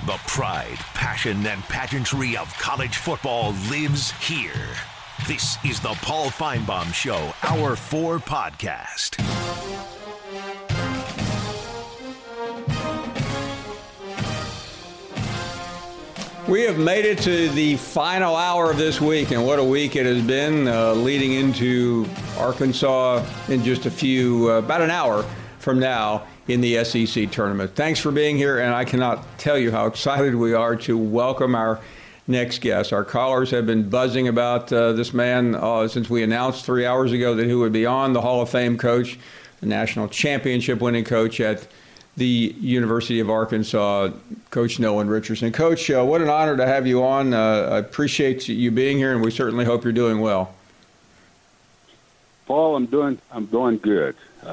The pride, passion, and pageantry of college football lives here. This is the Paul Finebaum Show, Hour 4 podcast. We have made it to the final hour of this week, and what a week it has been, leading into Arkansas in just about an hour from now in the SEC tournament. Thanks for being here, and I cannot tell you how excited we are to welcome our next guest. Our callers have been buzzing about this man since we announced 3 hours ago that he would be on, the Hall of Fame coach, the national championship winning coach at the University of Arkansas, Coach Nolan Richardson. Coach, what an honor to have you on. I appreciate you being here, and we certainly hope you're doing well. Paul, I'm doing good.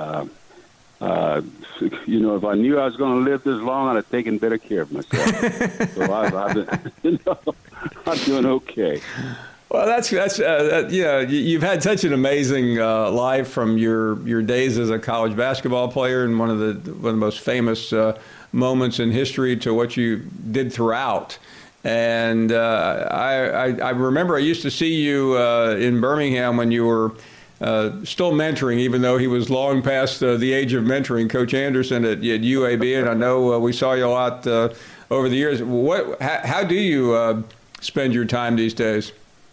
If I knew I was going to live this long, I'd have taken better care of myself. So I'm doing okay. Well, that's you've had such an amazing life from your days as a college basketball player and one of the most famous moments in history to what you did throughout. And I remember I used to see you in Birmingham when you were still mentoring, even though he was long past the age of mentoring, Coach Anderson at UAB. And I know we saw you a lot over the years. How do you spend your time these days?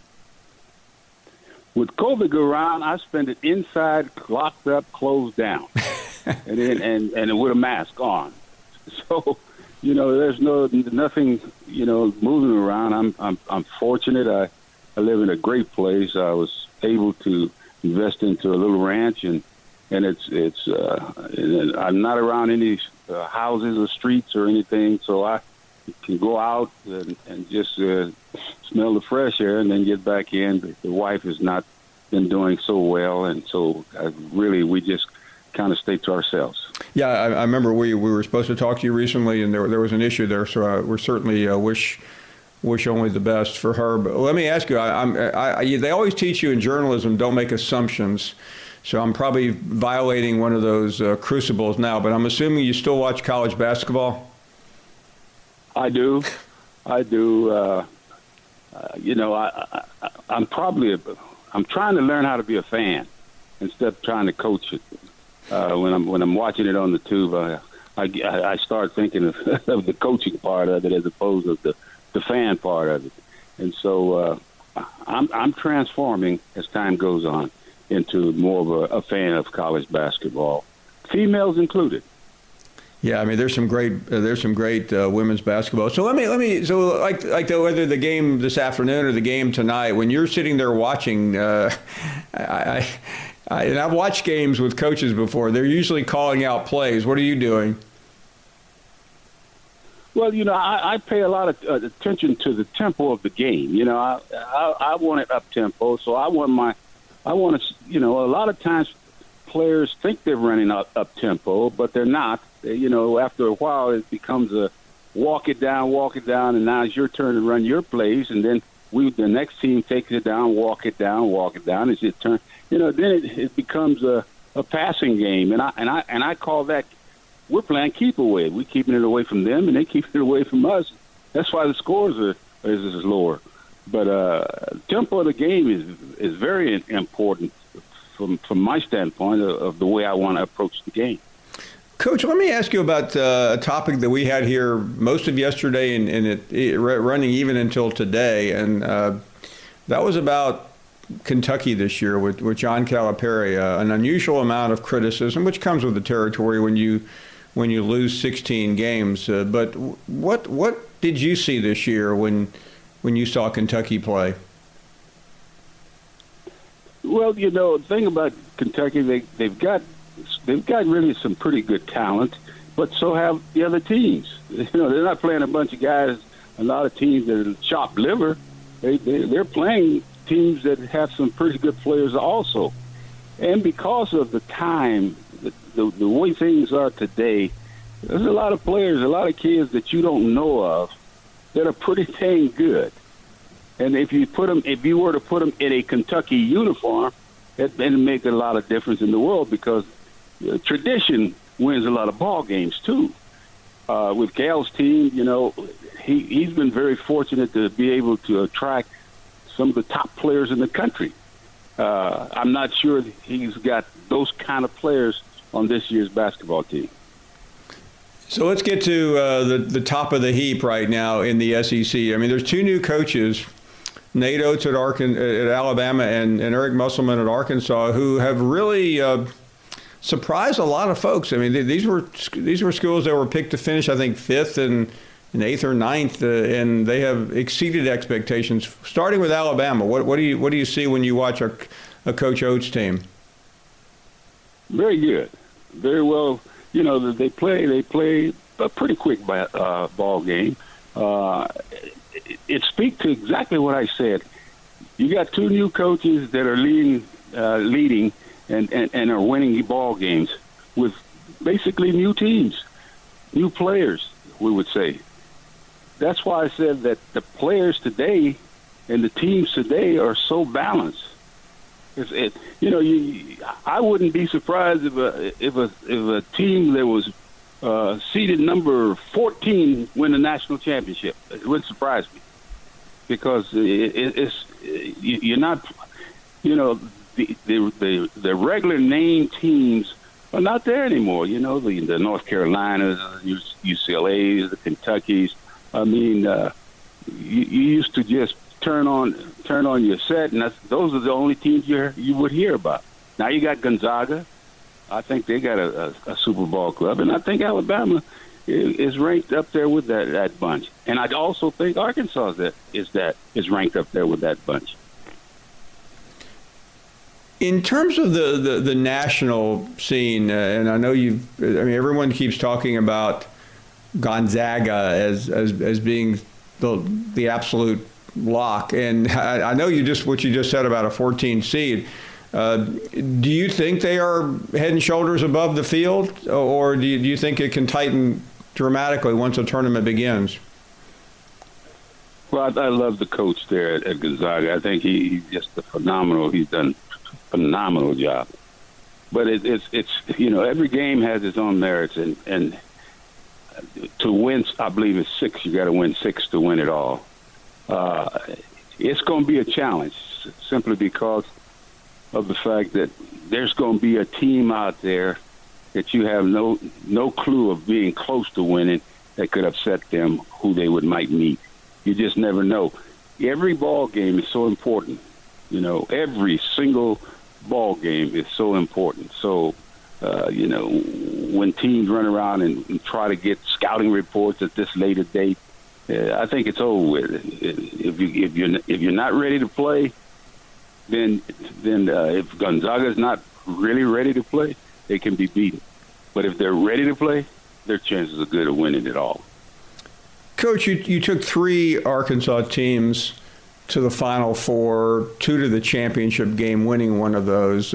With COVID around, I spend it inside, locked up, closed down, and with a mask on. So, there's nothing, moving around. I'm fortunate. I live in a great place. I was able to invest into a little ranch, and it's I'm not around any houses or streets or anything, so I can go out and just smell the fresh air and then get back in. The wife has not been doing so well, and so we just kind of stay to ourselves. Yeah, I remember we were supposed to talk to you recently, and there was an issue there, so we certainly wish only the best for her. But let me ask you, they always teach you in journalism, don't make assumptions. So I'm probably violating one of those crucibles now, but I'm assuming you still watch college basketball? I do. I'm trying to learn how to be a fan instead of trying to coach it. When I'm watching it on the tube, I start thinking of the coaching part of it as opposed to the fan part of it. And so I'm transforming as time goes on into more of a fan of college basketball, females included. Yeah, I mean, there's some great women's basketball. So whether the game this afternoon or the game tonight, when you're sitting there watching, and I've watched games with coaches before. They're usually calling out plays. What are you doing? Well, I pay a lot of attention to the tempo of the game. I want it up tempo, so I want a lot of times players think they're running up tempo, but they're not. After a while, it becomes a walk it down, and now it's your turn to run your plays, and then the next team takes it down, walk it down. It's your turn. Then it becomes a passing game, and I call that we're playing keep away. We're keeping it away from them, and they keep it away from us. That's why the scores is lower. But tempo of the game is very important from my standpoint of the way I want to approach the game. Coach, let me ask you about a topic that we had here most of yesterday and it running even until today, and that was about Kentucky this year with John Calipari. An unusual amount of criticism, which comes with the territory when you lose 16 games. But what did you see this year when you saw Kentucky play? Well, the thing about Kentucky, they've got really some pretty good talent, but so have the other teams. They're not playing a bunch of guys, a lot of teams that are chopped liver. They're playing teams that have some pretty good players also. And because of the time, the way things are today, there's a lot of players, a lot of kids that you don't know of that are pretty dang good. And if you were to put them in a Kentucky uniform, it'd make a lot of difference in the world because tradition wins a lot of ball games too. with Gal's team, he's been very fortunate to be able to attract some of the top players in the country. I'm not sure he's got those kind of players on this year's basketball team. So let's get to the top of the heap right now in the SEC. I mean, there's two new coaches, Nate Oates at Alabama and Eric Musselman at Arkansas, who have really surprised a lot of folks. I mean, these were schools that were picked to finish, I think, 5th and 8th or 9th, and they have exceeded expectations. Starting with Alabama, what do you see when you watch a Coach Oates team? Very good, very well. They play a pretty quick ball game. It speaks to exactly what I said. You got two new coaches that are leading and are winning ball games with basically new teams, new players, we would say. That's why I said that the players today and the teams today are so balanced. I wouldn't be surprised if a team that was seeded number 14 win a national championship. It wouldn't surprise me, because you're not, the regular name teams are not there anymore. The North Carolinas, UCLA, the Kentuckys. I mean, you used to just turn on your set, and those are the only teams you would hear about. Now you got Gonzaga. I think they got a Super Bowl club, and I think Alabama is ranked up there with that bunch. And I also think Arkansas is ranked up there with that bunch. In terms of the national scene, and I know everyone keeps talking about Gonzaga as being the absolute lock, and I know what you just said about a 14 seed. Do you think they are head and shoulders above the field, or do you think it can tighten dramatically once the tournament begins? Well, I love the coach there at Gonzaga. I think he's just he's done a phenomenal job. But it's every game has its own merits, and to win, I believe it's 6. You got to win 6 to win it all. It's going to be a challenge, simply because of the fact that there's going to be a team out there that you have no clue of being close to winning that could upset them, who they might meet. You just never know. Every ball game is so important. Every single ball game is so important. So, when teams run around and try to get scouting reports at this later date, I think it's over with. If you're not ready to play, then if Gonzaga's not really ready to play, they can be beaten. But if they're ready to play, their chances are good of winning it all. Coach, you took 3 Arkansas teams to the Final Four, 2 to the championship game, winning one of those.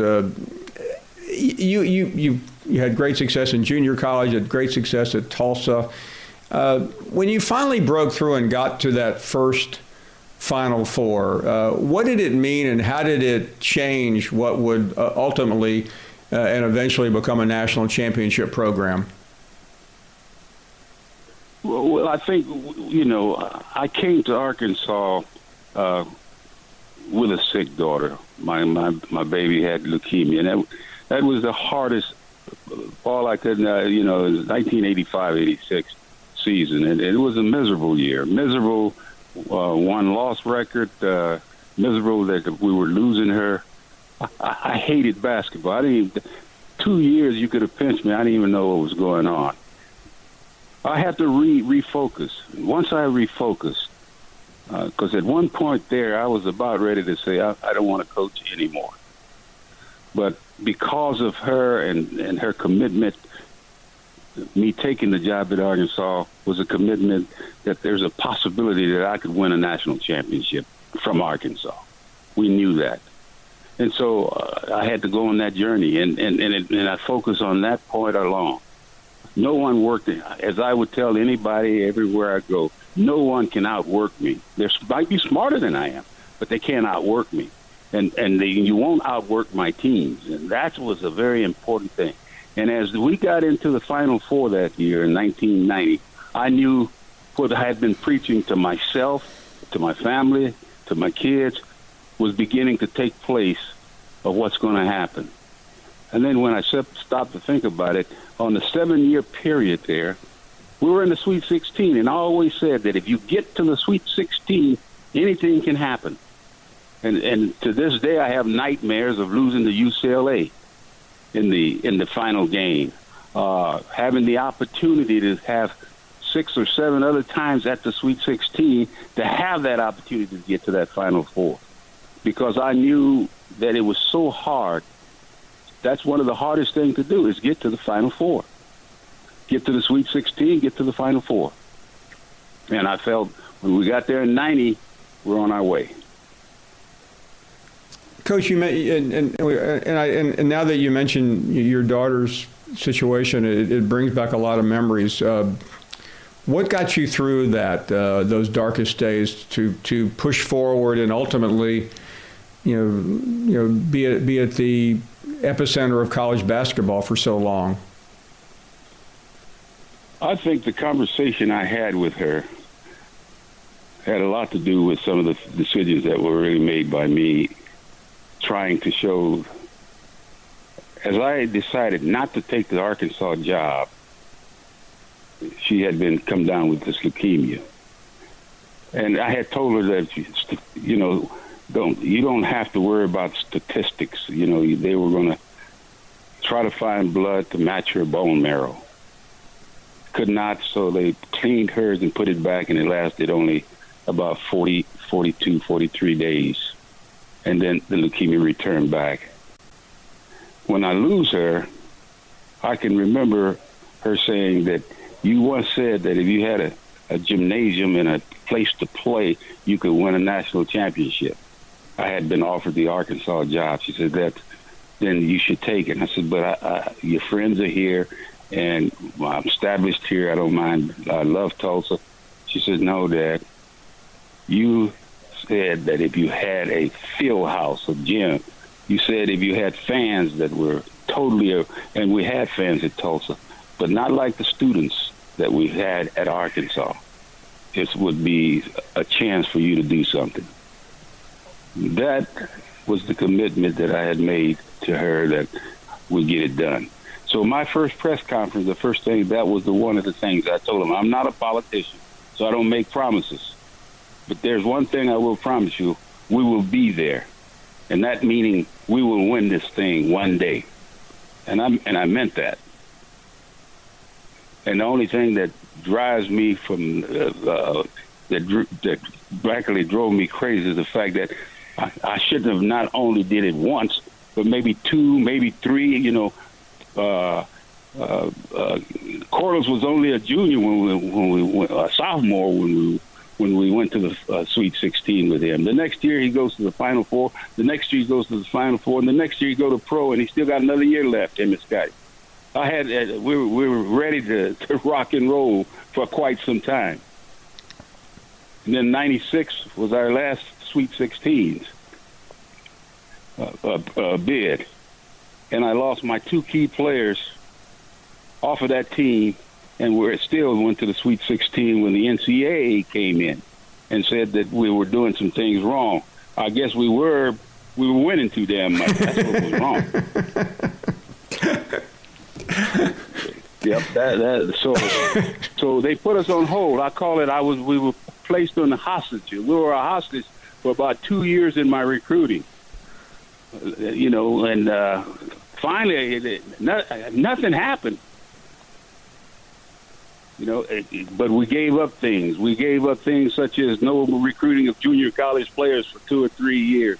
You had great success in junior college, had great success at Tulsa. When you finally broke through and got to that first Final Four, what did it mean, and how did it change what would ultimately and eventually become a national championship program? Well, I think, I came to Arkansas with a sick daughter. My baby had leukemia, and that was the hardest ball I could, 1985-86 season. And it was a miserable year. Miserable one-loss record, miserable that we were losing her. I hated basketball. 2 years you could have pinched me. I didn't even know what was going on. I had to refocus. Once I refocused, because at one point there I was about ready to say I don't want to coach anymore. But because of her and her commitment, me taking the job at Arkansas was a commitment that there's a possibility that I could win a national championship from Arkansas. We knew that. And so I had to go on that journey, and I focused on that point alone. No one worked, as I would tell anybody everywhere I go, no one can outwork me. They might be smarter than I am, but they can't outwork me. And you won't outwork my teams. And that was a very important thing. And as we got into the Final Four that year in 1990, I knew what I had been preaching to myself, to my family, to my kids, was beginning to take place of what's going to happen. And then when I stopped to think about it, on the 7-year period there, we were in the Sweet 16, and I always said that if you get to the Sweet 16, anything can happen. And to this day, I have nightmares of losing to UCLA in the final game. Having the opportunity to have 6 or 7 other times at the Sweet 16 to have that opportunity to get to that Final Four, because I knew that it was so hard. That's one of the hardest things to do, is get to the Final Four. Get to the Sweet 16, get to the Final Four. And I felt when we got there in 90, we're on our way. Coach, you and now that you mention your daughter's situation, it brings back a lot of memories. What got you through those darkest days to push forward and ultimately, be at the epicenter of college basketball for so long? I think the conversation I had with her had a lot to do with some of the decisions that were really made by me, trying to show, as I decided not to take the Arkansas job, she had come down with this leukemia. And I had told her that, you don't have to worry about statistics. They were going to try to find blood to match her bone marrow. Could not, so they cleaned hers and put it back, and it lasted only about 40, 42, 43 days. And then the leukemia returned back. When I lose her, I can remember her saying that you once said that if you had a gymnasium and a place to play, you could win a national championship. I had been offered the Arkansas job. She said, then you should take it. And I said, but your friends are here, and I'm established here. I don't mind. I love Tulsa. She said, no, Dad, you said that if you had a field house, a gym, you said if you had fans that were totally, and we had fans at Tulsa, but not like the students that we had at Arkansas. This would be a chance for you to do something. That was the commitment that I had made to her, that we'd get it done. So my first press conference, the first thing, that was one of the things I told him. I'm not a politician, so I don't make promises. But there's one thing I will promise you, we will be there. And that meaning we will win this thing one day. And I meant that. And the only thing that drives me from, that practically drove me crazy, is the fact that I shouldn't have not only did it once, but maybe 2, maybe 3, Corliss was only a junior when we went, a sophomore when we went to the Sweet 16 with him. The next year he goes to the Final Four. The next year he goes to the Final Four, and the next year he go to pro, and he still got another year left. Him and Scotty. We were ready to rock and roll for quite some time. And then '96 was our last Sweet 16s bid. And I lost my 2 key players off of that team, and we still went to the Sweet 16 when the NCAA came in and said that we were doing some things wrong. I guess we were winning too damn much. That's what was wrong. Yep. So they put us on hold. I call it. We were placed on the hostage. We were a hostage for about 2 years in my recruiting. And finally, nothing happened. But we gave up things. We gave up things such as no recruiting of junior college players for 2 or 3 years.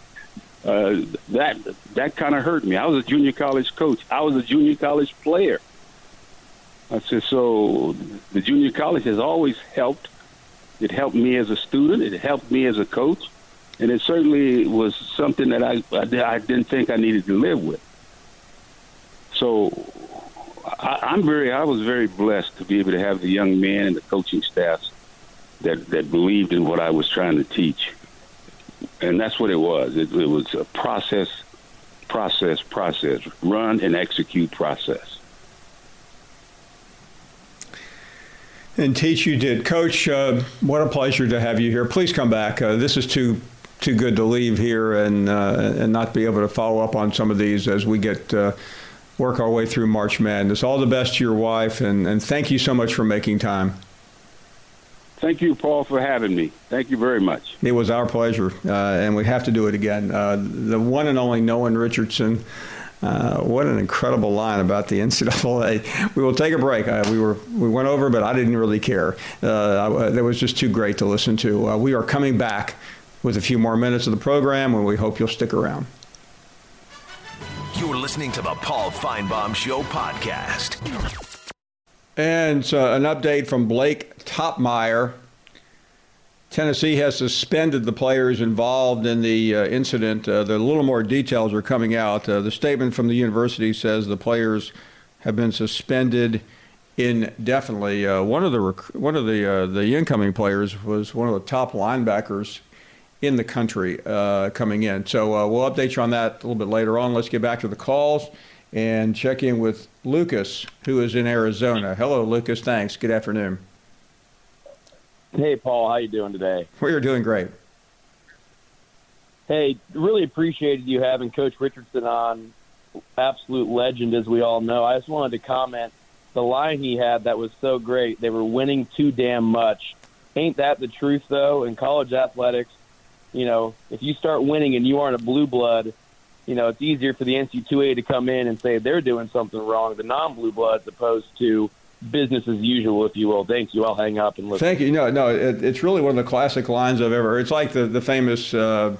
That kind of hurt me. I was a junior college coach. I was a junior college player. I said, so the junior college has always helped. It helped me as a student. It helped me as a coach. And it certainly was something that I didn't think I needed to live with. So I was very blessed to be able to have the young men and the coaching staffs that believed in what I was trying to teach. And that's what it was. It was a process, run and execute process. And Teach, you did. Coach, what a pleasure to have you here. Please come back. This is too good to leave here and not be able to follow up on some of these as we get work our way through March Madness. All the best to your wife, and thank you so much for making time. Thank you, Paul, for having me. Thank you very much. It was our pleasure, and we have to do it again. The one and only Nolan Richardson. What an incredible line about the NCAA. We will take a break. We went over, but I didn't really care. That was just too great to listen to. We are coming back with a few more minutes of the program, and we hope you'll stick around. You're listening to the Paul Finebaum Show podcast. And an update from Blake Topmeyer. Tennessee has suspended the players involved in the incident. The little more details are coming out. The statement from the university says the players have been suspended indefinitely. One of the incoming players was one of the top linebackers in the country coming in. So we'll update you on that a little bit later on. Let's get back to the calls and check in with Lucas, who is in Arizona. Hello, Lucas. Thanks. Good afternoon. Hey, Paul. How you doing today? We are doing great. Hey, really appreciated you having Coach Richardson on. Absolute legend, as we all know. I just wanted to comment the line he had that was so great. They were winning too damn much. Ain't that the truth, though? In college athletics, if you start winning and you aren't a blue blood, it's easier for the NC2A to come in and say they're doing something wrong, the non-blue blood, as opposed to business as usual, if you will. Thank you. I'll hang up and listen. Thank you. No, it's really one of the classic lines I've ever heard. It's like the famous,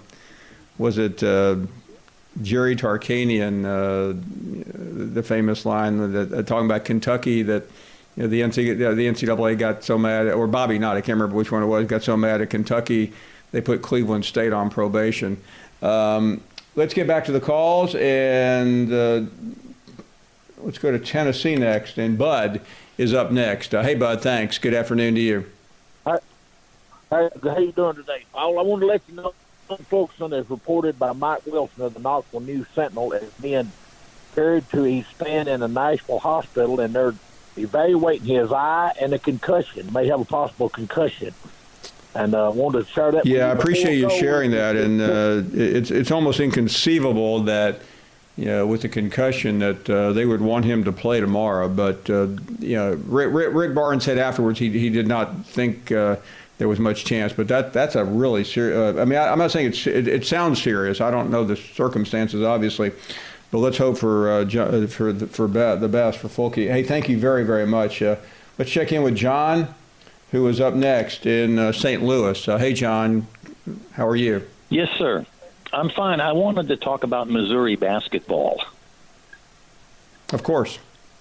Jerry Tarkanian, the famous line that talking about Kentucky that the NCAA got so mad, or Bobby Knott, I can't remember which one it was, got so mad at Kentucky they put Cleveland State on probation. Let's get back to the calls, and let's go to Tennessee next. And Bud is up next. Hey, Bud, thanks. Good afternoon to you. Hi. How you doing today? I want to let you know, Fulkerson is reported by Mike Wilson of the Knoxville News Sentinel as being carried to East Stand in a Nashville hospital, and they're evaluating his eye and a concussion. May have a possible concussion. And I wanted to share that with you. I appreciate you sharing that. And it's almost inconceivable that, with the concussion that they would want him to play tomorrow. But, Rick Barnes said afterwards he did not think there was much chance. But that's a really serious I'm not saying it sounds serious. I don't know the circumstances, obviously. But let's hope for the best for Fulke. Hey, thank you very, very much. Let's check in with John, who is up next in St. Louis. Hey, John, how are you? Yes, sir. I'm fine. I wanted to talk about Missouri basketball. Of course.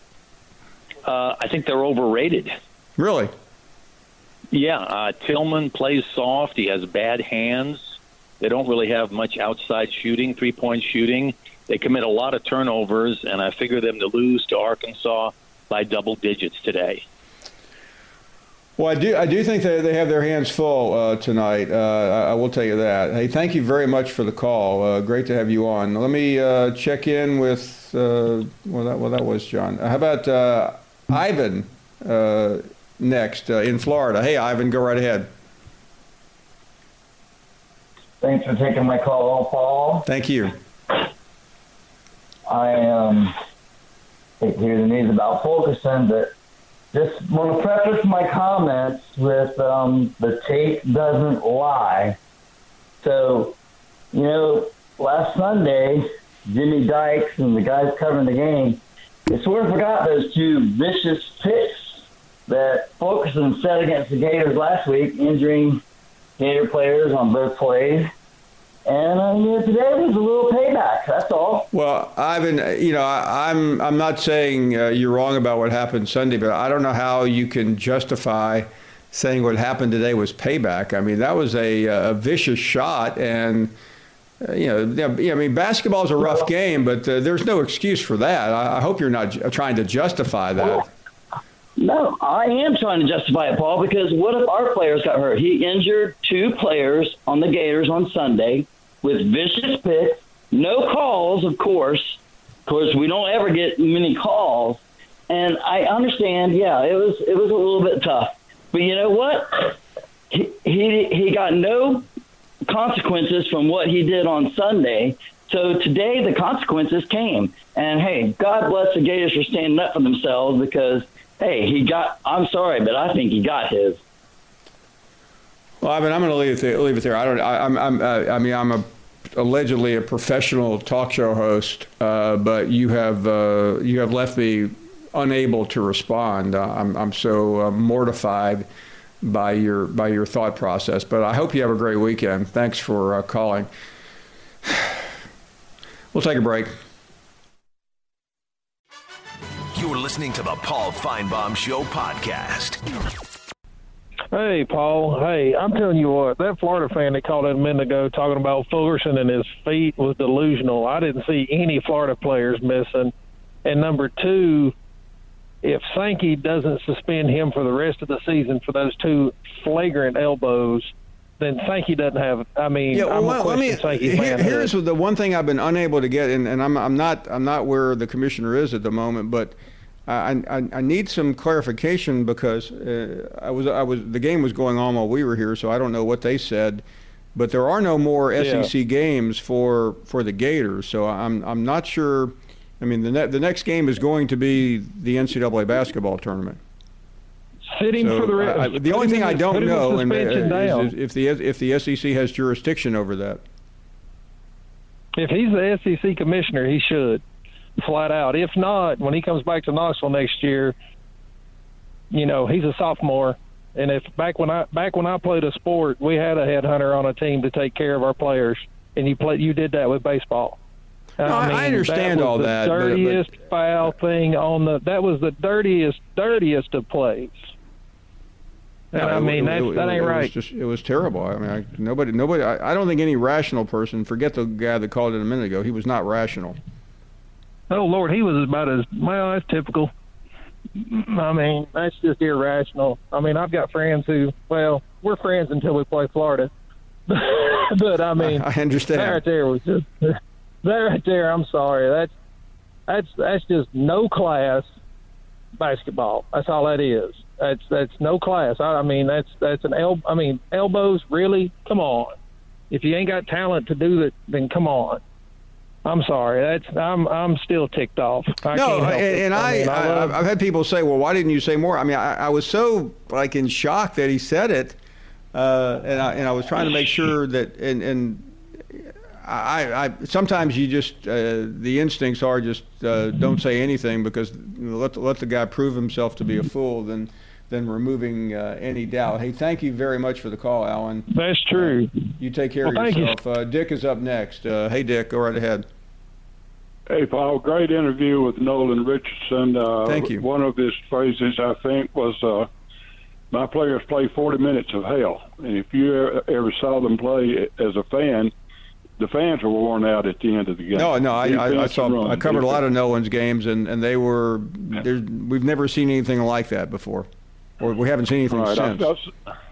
I think they're overrated. Really? Yeah. Tillman plays soft. He has bad hands. They don't really have much outside shooting, three-point shooting. They commit a lot of turnovers, and I figure them to lose to Arkansas by double digits today. Well, I do think they have their hands full tonight. I will tell you that. Hey, thank you very much for the call. Great to have you on. Let me check in with that was John. How about Ivan next in Florida? Hey, Ivan, go right ahead. Thanks for taking my call, Paul. Thank you. I hate to hear the news about Fulkerson, but just want to preface my comments with the tape doesn't lie. So, last Sunday, Jimmy Dykes and the guys covering the game, they sort of forgot those two vicious picks that Fulkerson set against the Gators last week, injuring Gator players on both plays. And today was a little payback. That's all. Well, Ivan, I'm not saying you're wrong about what happened Sunday, but I don't know how you can justify saying what happened today was payback. I mean, that was a vicious shot, and basketball is a rough game, but there's no excuse for that. I hope you're not trying to justify that. No, I am trying to justify it, Paul, because what if our players got hurt? He injured two players on the Gators on Sunday with vicious picks, no calls, of course. Of course, we don't ever get many calls. And I understand, it was a little bit tough. But you know what? He got no consequences from what he did on Sunday. So today the consequences came. And, hey, God bless the Gators for standing up for themselves because, hey, I'm sorry, but I think he got his. Well, I mean, I'm going to leave it there. I'm allegedly a professional talk show host, but you have left me unable to respond. I'm so mortified by your thought process. But I hope you have a great weekend. Thanks for calling. We'll take a break. You're listening to the Paul Feinbaum Show podcast. Hey, Paul. Hey, I'm telling you what, that Florida fan that called in a minute ago talking about Fulkerson and his feet was delusional. I didn't see any Florida players missing. And number two, if Sankey doesn't suspend him for the rest of the season for those two flagrant elbows, then Sankey doesn't have. I mean, here's the one thing I've been unable to get, and I'm not where the commissioner is at the moment, but I need some clarification because the game was going on while we were here, so I don't know what they said, but there are no more SEC games for the Gators, so I'm not sure. I mean, the next game is going to be the NCAA basketball tournament. Sitting for the rest. The only thing I don't know is if the SEC has jurisdiction over that. If he's the SEC commissioner, he should, flat out. If not, when he comes back to Knoxville next year, he's a sophomore. And if back when I played a sport, we had a headhunter on a team to take care of our players, and you did that with baseball. I understand all that. Dirtiest foul thing that was the dirtiest of plays. And that ain't right. It was terrible. I mean, nobody. I don't think any rational person. Forget the guy that called it a minute ago. He was not rational. Oh Lord, he was about as well. That's typical. I mean, that's just irrational. I mean, I've got friends who, we're friends until we play Florida. But I mean, I understand. That right there was just. That right there, I'm sorry. That's just no class basketball. That's all that is. That's no class. I mean, that's an elbows. Really? Come on. If you ain't got talent to do that, then come on. I'm sorry. I'm still ticked off. I've had people say, well, why didn't you say more? I mean, I was so in shock that he said it, and I was trying to make sure that and. I sometimes you just the instincts are just don't say anything because let the guy prove himself to be a fool than removing any doubt. Hey, thank you very much for the call, Alan. That's true. You take care of yourself. Dick is up next. Hey, Dick, go right ahead. Hey, Paul, great interview with Nolan Richardson. Thank you. One of his phrases, I think, was my players play 40 minutes of hell. And if you ever saw them play as a fan, the fans were worn out at the end of the game. No, I covered a lot of Nolan's games, and they were. We've never seen anything like that before, or we haven't seen anything since.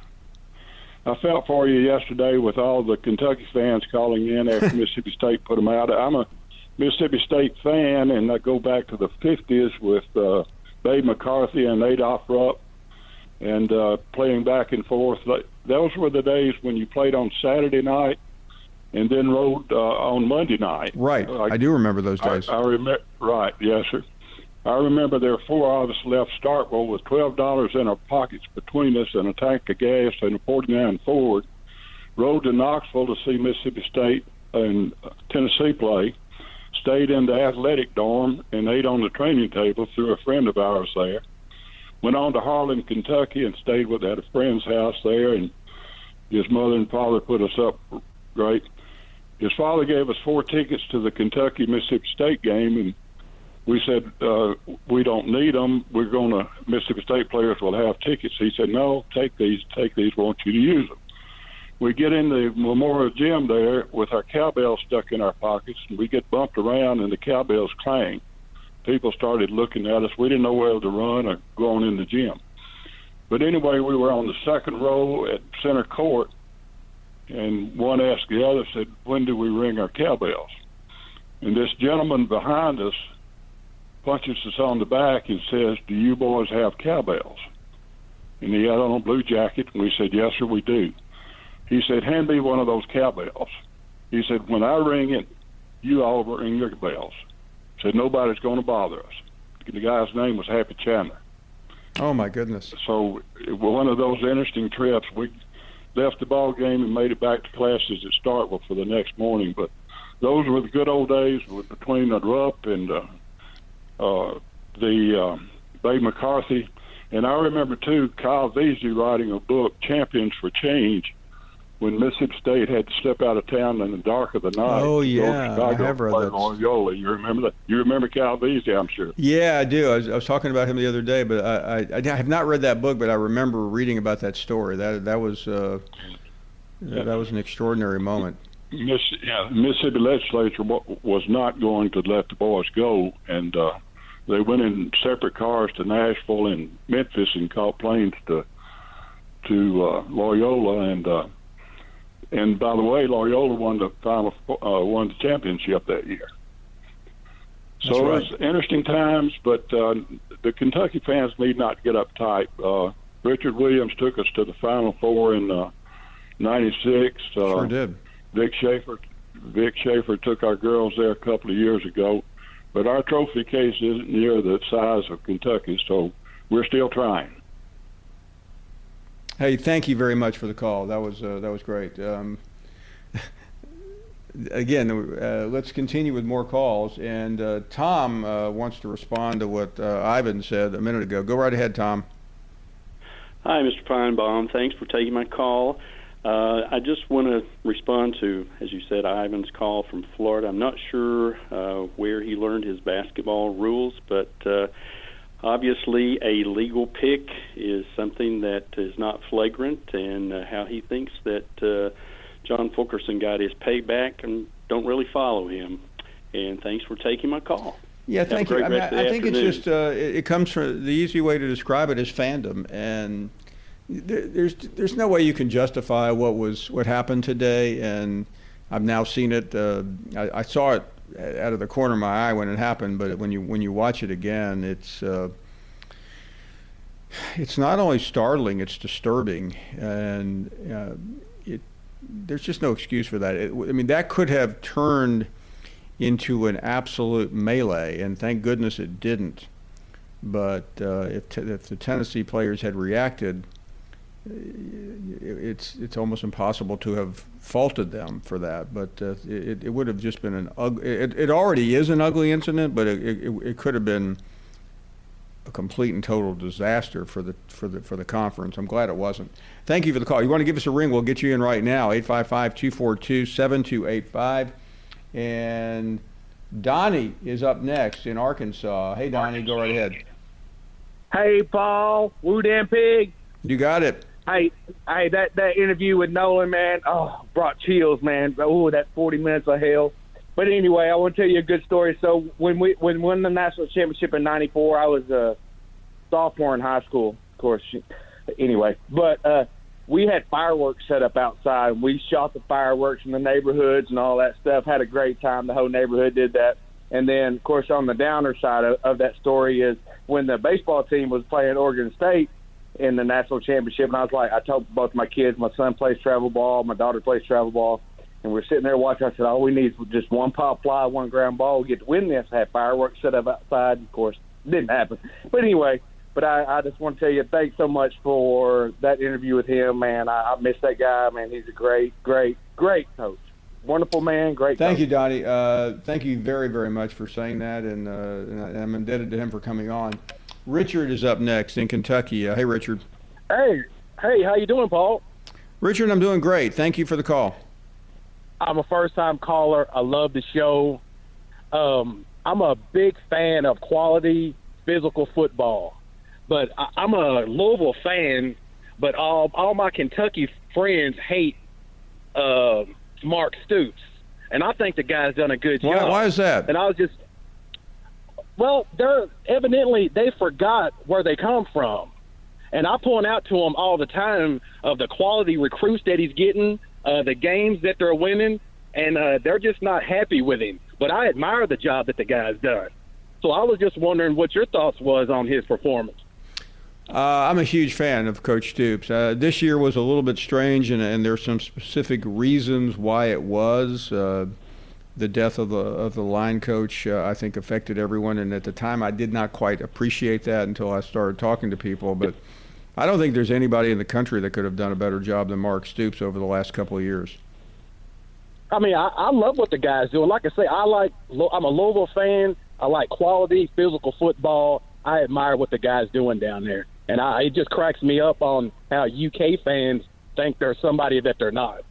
I felt for you yesterday with all the Kentucky fans calling in after Mississippi State put them out. I'm a Mississippi State fan, and I go back to the 50s with Babe McCarthy and Adolph Rupp, and playing back and forth. Those were the days when you played on Saturday night and then rode on Monday night. Right. I do remember those days. I remember. Right. Yes, sir. I remember there were four of us left Starkville with $12 in our pockets between us and a tank of gas and a 49 Ford. Rode to Knoxville to see Mississippi State and Tennessee play. Stayed in the athletic dorm and ate on the training table through a friend of ours there. Went on to Harlan, Kentucky, and stayed at a friend's house there. And his mother and father put us up great. His father gave us 4 tickets to the Kentucky-Mississippi State game, and we said, we don't need them. Mississippi State players will have tickets. He said, no, take these. We want you to use them. We get in the Memorial Gym there with our cowbells stuck in our pockets, and we get bumped around, and the cowbells clang. People started looking at us. We didn't know whether to run or go on in the gym. But anyway, we were on the second row at center court, and one asked the other, said, when do we ring our cowbells? And this gentleman behind us punches us on the back and says, do you boys have cowbells? And he had on a blue jacket, and we said, yes, sir, we do. He said, hand me one of those cowbells. He said, when I ring it, you all ring your bells. He said, nobody's going to bother us. The guy's name was Happy Chandler. Oh, my goodness. So it was one of those interesting trips. We left the ball game and made it back to classes at Starkville for the next morning. But those were the good old days between the Rupp and the Bay McCarthy. And I remember, too, Kyle Vesey writing a book, Champions for Change, when Mississippi State had to step out of town in the dark of the night. Oh, yeah, I have read that. Loyola. You remember that? You remember Kyle Vesey, I'm sure. Yeah, I do. I was talking about him the other day, but I have not read that book, but I remember reading about that story. That was an extraordinary moment. Mississippi legislature was not going to let the boys go, and they went in separate cars to Nashville and Memphis and caught planes to Loyola, and by the way, Loyola won the championship that year. That's so right. It was interesting times, but the Kentucky fans need not get uptight. Richard Williams took us to the Final Four in '96. Sure did. Vic Schaefer took our girls there a couple of years ago, but our trophy case isn't near the size of Kentucky, so we're still trying. Hey, thank you very much for the call. That was great. Again, let's continue with more calls. And Tom wants to respond to what Ivan said a minute ago. Go right ahead, Tom. Hi, Mr. Feinbaum. Thanks for taking my call. I just want to respond to, as you said, Ivan's call from Florida. I'm not sure where he learned his basketball rules, but obviously a legal pick is something that is not flagrant, and how he thinks that John Fulkerson got his payback and don't really follow him. And thanks for taking my call. Yeah, thank you. I mean, I think it's just it comes from the easy way to describe it is fandom, and there's no way you can justify what happened today. And I've now seen it. I saw it out of the corner of my eye when it happened, but when you watch it again, it's not only startling, it's disturbing, and there's just no excuse for that. I mean, that could have turned into an absolute melee, and thank goodness it didn't. But if the Tennessee players had reacted, it's almost impossible to have faulted them for that. But it would have just been an ugly. It already is an ugly incident, but it could have been a complete and total disaster for the conference. I'm glad it wasn't. Thank you for the call. You want to give us a ring? We'll get you in right now. 855-242-7285. And Donnie is up next in Arkansas. Hey, Donnie, go right ahead. Hey, Paul. Woo damn pig. You got it. Hey, that interview with Nolan, man, brought chills, man. Oh, that 40 minutes of hell. But anyway, I want to tell you a good story. So when we won the national championship in '94, I was a sophomore in high school, of course. Anyway, but we had fireworks set up outside. We shot the fireworks in the neighborhoods and all that stuff. Had a great time. The whole neighborhood did that. And then, of course, on the downer side of that story is when the baseball team was playing Oregon State in the national championship, and I told both my kids, my son plays travel ball, my daughter plays travel ball, and we're sitting there watching. I said, all we need is just one pop fly, one ground ball. We get to win this. I had fireworks set up outside. Of course, it didn't happen. But anyway, I just want to tell you, thanks so much for that interview with him, man. I miss that guy, man. He's a great, great, great coach. Wonderful man, great coach. Thank you, Donnie. Thank you very, very much for saying that, and I'm indebted to him for coming on. Richard is up next in Kentucky. Hey, Richard. Hey, how you doing, Paul? Richard, I'm doing great. Thank you for the call. I'm a first-time caller. I love the show. I'm a big fan of quality physical football. But I'm a Louisville fan, but all my Kentucky friends hate Mark Stoops. And I think the guy's done a good job. Why is that? And I was just – well, they forgot where they come from. And I point out to them all the time of the quality recruits that he's getting, the games that they're winning, and they're just not happy with him. But I admire the job that the guy's done. So I was just wondering what your thoughts was on his performance. I'm a huge fan of Coach Stoops. This year was a little bit strange, and there's some specific reasons why it was. The death of the line coach, I think, affected everyone, and at the time I did not quite appreciate that until I started talking to people. But I don't think there's anybody in the country that could have done a better job than Mark Stoops over the last couple of years. I mean, I love what the guy's doing. Like I say, I'm a Louisville fan. I like quality physical football. I admire what the guy's doing down there. And it just cracks me up on how UK fans think they're somebody that they're not.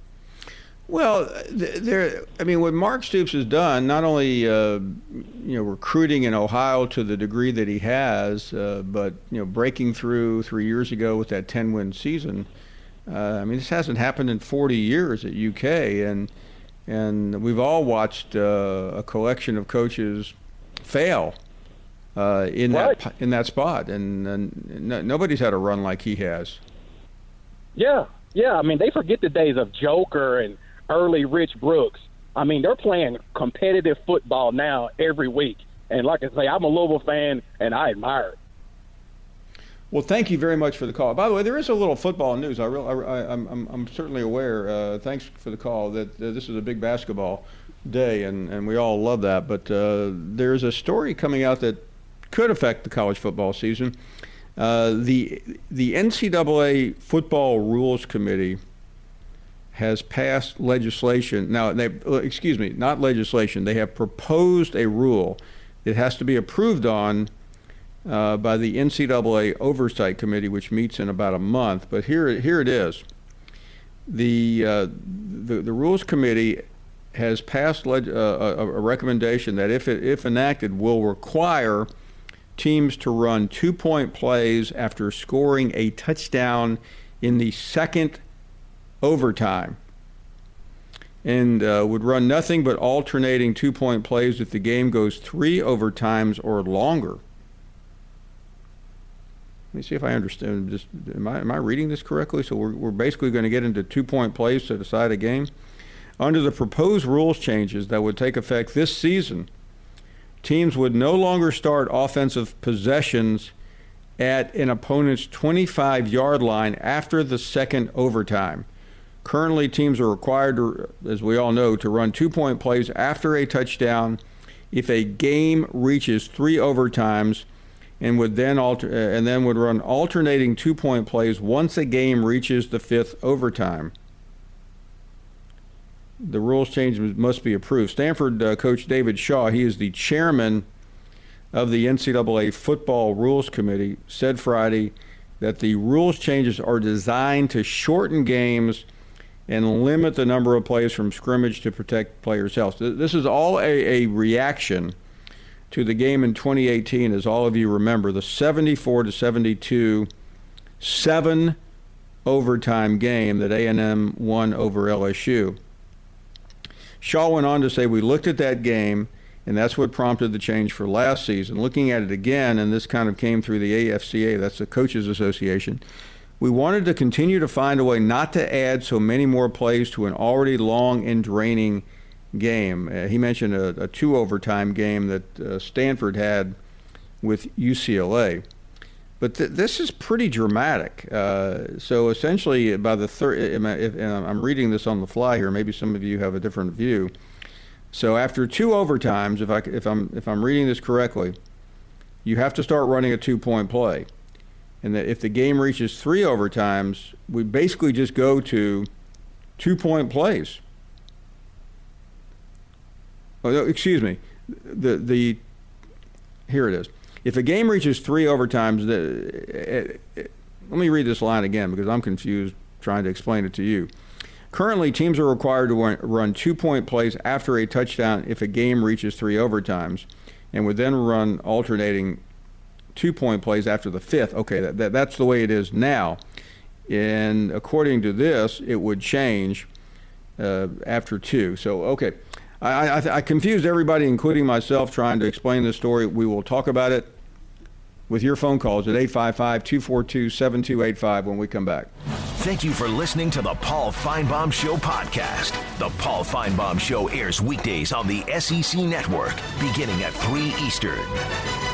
Well, what Mark Stoops has done, not only recruiting in Ohio to the degree that he has, but breaking through 3 years ago with that 10-win season. This hasn't happened in 40 years at UK, and we've all watched a collection of coaches fail in that spot, and nobody's had a run like he has. Yeah. I mean, they forget the days of Joker and early Rich Brooks. I mean, they're playing competitive football now every week. And like I say, I'm a Louisville fan, and I admire it. Well, thank you very much for the call. By the way, there is a little football news. I'm certainly aware. Thanks for the call. That this is a big basketball day, and we all love that. But there's a story coming out that could affect the college football season. The NCAA Football Rules Committee has passed legislation. Now, not legislation. They have proposed a rule. It has to be approved on by the NCAA Oversight Committee, which meets in about a month. But here it is. The Rules Committee has passed a recommendation that, if enacted, will require teams to run 2-point plays after scoring a touchdown in the second overtime, and would run nothing but alternating 2-point plays if the game goes 3 overtimes or longer. Let me see if I understand. Am I reading this correctly? So we're basically going to get into 2-point plays to decide a game. Under the proposed rules changes that would take effect this season, teams would no longer start offensive possessions at an opponent's 25-yard line after the second overtime. Currently, teams are required to, as we all know, to run 2-point plays after a touchdown if a game reaches 3 overtimes, and would then run alternating 2-point plays once a game reaches the 5th overtime. The rules change must be approved. Stanford coach David Shaw, he is the chairman of the NCAA Football Rules Committee, said Friday that the rules changes are designed to shorten games and limit the number of plays from scrimmage to protect players' health. This is all a reaction to the game in 2018, as all of you remember, the 74-72 7-overtime game that A&M won over LSU. Shaw went on to say, we looked at that game, and that's what prompted the change for last season. Looking at it again, and this kind of came through the AFCA, that's the Coaches Association, we wanted to continue to find a way not to add so many more plays to an already long and draining game. He mentioned a 2-overtime game that Stanford had with UCLA. But this is pretty dramatic. So essentially, by the third, and I'm reading this on the fly here, maybe some of you have a different view. So after 2 overtimes, if I'm reading this correctly, you have to start running a 2-point play. And that if the game reaches 3 overtimes, we basically just go to 2-point plays. Oh, excuse me. Here it is. If a game reaches 3 overtimes, let me read this line again because I'm confused trying to explain it to you. Currently, teams are required to run 2-point plays after a touchdown if a game reaches 3 overtimes, and would then run alternating 2-point plays after the 5th. Okay, that's the way it is now. And according to this, it would change after 2. So, okay. I confused everybody, including myself, trying to explain this story. We will talk about it with your phone calls at 855-242-7285 when we come back. Thank you for listening to the Paul Finebaum Show podcast. The Paul Finebaum Show airs weekdays on the SEC Network, beginning at 3 Eastern.